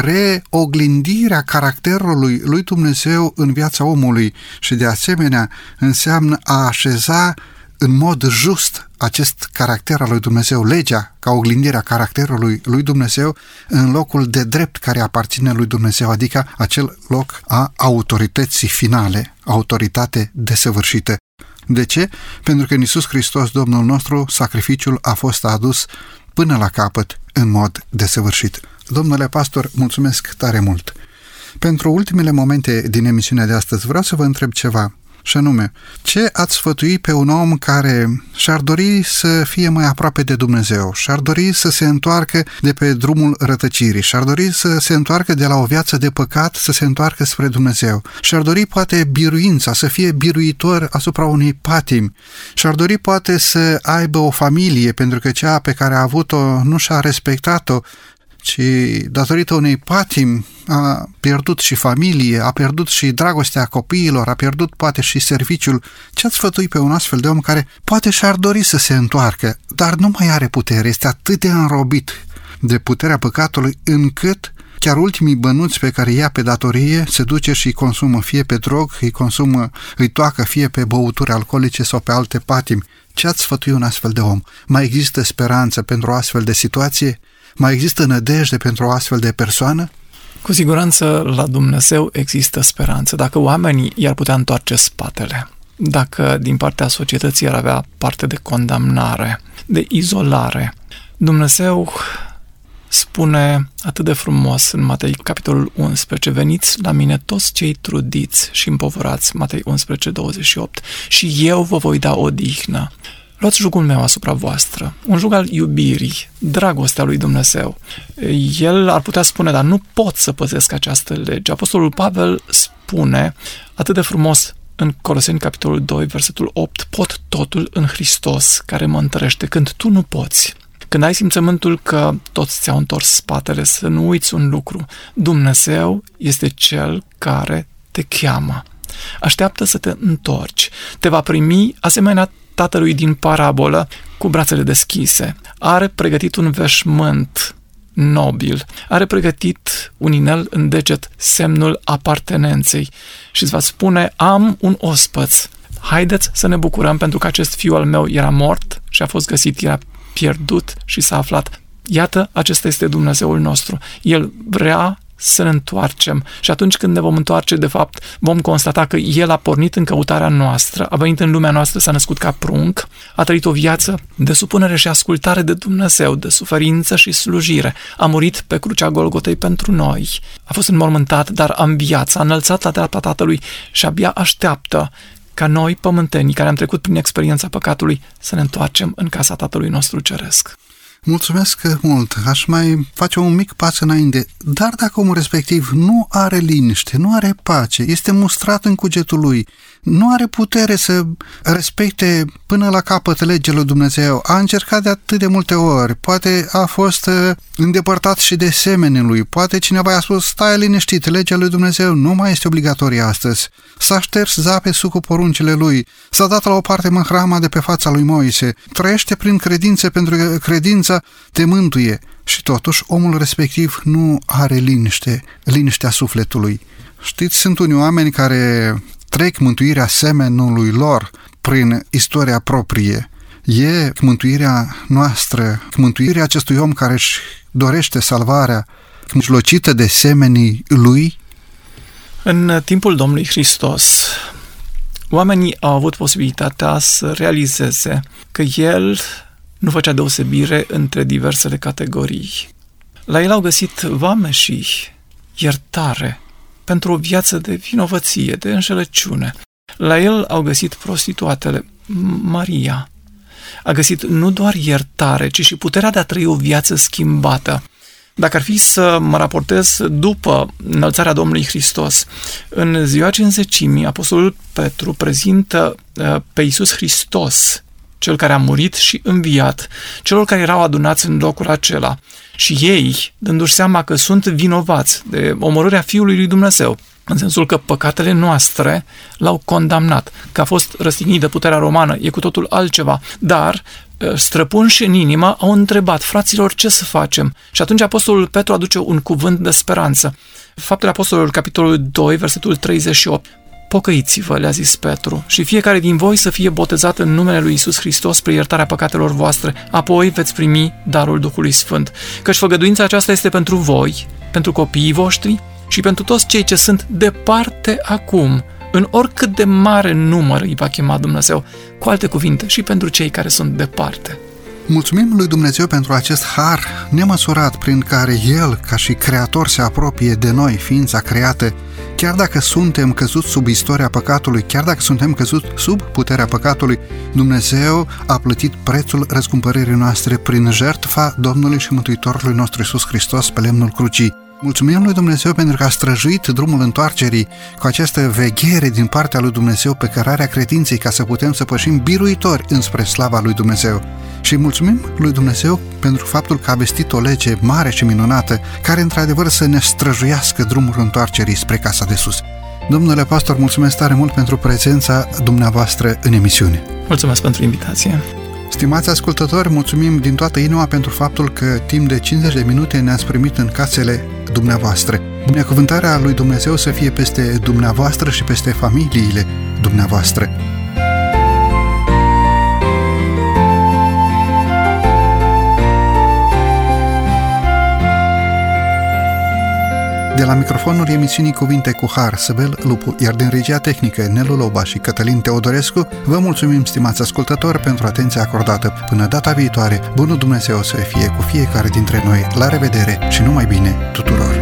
reoglindirea caracterului lui Dumnezeu în viața omului și de asemenea înseamnă a așeza în mod just acest caracter al lui Dumnezeu, legea ca oglindirea caracterului lui Dumnezeu în locul de drept care aparține lui Dumnezeu, adică acel loc a autorității finale, autoritate desăvârșită. De ce? Pentru că în Iisus Hristos, Domnul nostru, sacrificiul a fost adus până la capăt în mod desăvârșit. Domnule pastor, mulțumesc tare mult! Pentru ultimele momente din emisiunea de astăzi vreau să vă întreb ceva, și anume, ce ați sfătui pe un om care și-ar dori să fie mai aproape de Dumnezeu, și-ar dori să se întoarcă de pe drumul rătăcirii, și-ar dori să se întoarcă de la o viață de păcat, să se întoarcă spre Dumnezeu, și-ar dori poate biruința, să fie biruitor asupra unei patimi, și-ar dori poate să aibă o familie, pentru că cea pe care a avut-o nu și-a respectat-o, ci datorită unei patimi a pierdut și familie, a pierdut și dragostea copiilor, a pierdut poate și serviciul. Ce ați sfătui pe un astfel de om care poate și-ar dori să se întoarcă, dar nu mai are putere, este atât de înrobit de puterea păcatului, încât chiar ultimii bănuți pe care ia pe datorie se duce și îi consumă fie pe drog, îi toacă fie pe băuturi alcoolice sau pe alte patimi. Ce ați sfătui un astfel de om? Mai există speranță pentru o astfel de situație? Mai există nădejde pentru o astfel de persoană? Cu siguranță la Dumnezeu există speranță. Dacă oamenii i-ar putea întoarce spatele, dacă din partea societății ar avea parte de condamnare, de izolare, Dumnezeu spune atât de frumos în Matei, capitolul 11, veniți la mine toți cei trudiți și împovărați, Matei 11, 28, și eu vă voi da odihnă. Luați jugul meu asupra voastră, un jug al iubirii, dragostea lui Dumnezeu. El ar putea spune, dar nu pot să păzesc această lege. Apostolul Pavel spune atât de frumos în Coloseni, capitolul 2, versetul 8, pot totul în Hristos care mă întărește când tu nu poți. Când ai simțământul că toți ți-au întors spatele, să nu uiți un lucru. Dumnezeu este Cel care te cheamă. Așteaptă să te întorci. Te va primi asemenea tatălui din parabolă cu brațele deschise. Are pregătit un veșmânt nobil. Are pregătit un inel în deget, semnul apartenenței. Și îți va spune, am un ospăț. Haideți să ne bucurăm pentru că acest fiu al meu era mort și a fost găsit, era pierdut și s-a aflat. Iată, acesta este Dumnezeul nostru. El vrea să ne întoarcem și atunci când ne vom întoarce, de fapt, vom constata că El a pornit în căutarea noastră, a venit în lumea noastră, s-a născut ca prunc, a trăit o viață de supunere și ascultare de Dumnezeu, de suferință și slujire, a murit pe crucea Golgotei pentru noi, a fost înmormântat, dar a înviat, s-a înălțat la dreapta Tatălui și abia așteaptă ca noi, pământenii, care am trecut prin experiența păcatului, să ne întoarcem în casa Tatălui nostru Ceresc. Mulțumesc mult. Aș mai face un mic pas înainte. Dar dacă omul respectiv nu are liniște, nu are pace, este mustrat în cugetul lui, nu are putere să respecte până la capăt legile lui Dumnezeu, a încercat de atât de multe ori, poate a fost îndepărtat și de semenii lui, poate cineva i-a spus, stai liniștit, legea lui Dumnezeu nu mai este obligatorie astăzi, s-a șters zapesul cu poruncile lui, s-a dat la o parte măhrama de pe fața lui Moise, trăiește prin credință pentru că credința te mântuie și totuși omul respectiv nu are liniștea sufletului. Știți, sunt unii oameni care trec mântuirea semenului lor prin istoria proprie. E mântuirea noastră, mântuirea acestui om care își dorește salvarea, mijlocită de semenii lui? În timpul Domnului Hristos, oamenii au avut posibilitatea să realizeze că El nu făcea deosebire între diversele categorii. La El au găsit vameșii, iertare pentru o viață de vinovăție, de înșelăciune. La El au găsit prostituatele. Maria a găsit nu doar iertare, ci și puterea de a trăi o viață schimbată. Dacă ar fi să mă raportez după înălțarea Domnului Hristos, în ziua Cincizecimii, Apostolul Petru prezintă pe Iisus Hristos, Cel care a murit și înviat, celor care erau adunați în locul acela. Și ei, dându-și seama că sunt vinovați de omorârea Fiului lui Dumnezeu, în sensul că păcatele noastre l-au condamnat, că a fost răstignit de puterea romană, e cu totul altceva, dar străpunși în inimă au întrebat, fraților, ce să facem? Și atunci Apostolul Petru aduce un cuvânt de speranță. Faptele Apostolilor, capitolul 2, versetul 38. Pocăiți-vă, le-a zis Petru, și fiecare din voi să fie botezat în numele lui Iisus Hristos spre iertarea păcatelor voastre, apoi veți primi darul Duhului Sfânt. Căci făgăduința aceasta este pentru voi, pentru copiii voștri și pentru toți cei ce sunt departe acum, în oricât de mare număr îi va chema Dumnezeu, cu alte cuvinte, și pentru cei care sunt departe. Mulțumim lui Dumnezeu pentru acest har nemăsurat prin care El, ca și Creator, se apropie de noi, ființa creată, chiar dacă suntem căzuți sub istoria păcatului, chiar dacă suntem căzuți sub puterea păcatului, Dumnezeu a plătit prețul răscumpărării noastre prin jertfa Domnului și Mântuitorului nostru Iisus Hristos pe lemnul crucii. Mulțumim lui Dumnezeu pentru că a străjuit drumul întoarcerii cu această veghere din partea lui Dumnezeu pe cărarea credinței ca să putem să pășim biruitori înspre slava lui Dumnezeu. Și mulțumim lui Dumnezeu pentru faptul că a vestit o lege mare și minunată care într-adevăr să ne străjuiască drumul întoarcerii spre casa de sus. Domnule pastor, mulțumesc tare mult pentru prezența dumneavoastră în emisiune. Mulțumesc pentru invitație. Stimați ascultători, mulțumim din toată inima pentru faptul că timp de 50 de minute ne-ați primit în casele dumneavoastră. Binecuvântarea lui Dumnezeu să fie peste dumneavoastră și peste familiile dumneavoastră. De la microfonul emisiunii Cuvinte cu Har, Săvel Lupu, iar din regia tehnică Nelu Loba și Cătălin Teodorescu, vă mulțumim, stimați ascultători, pentru atenția acordată. Până data viitoare, bunul Dumnezeu să fie cu fiecare dintre noi. La revedere și numai bine tuturor!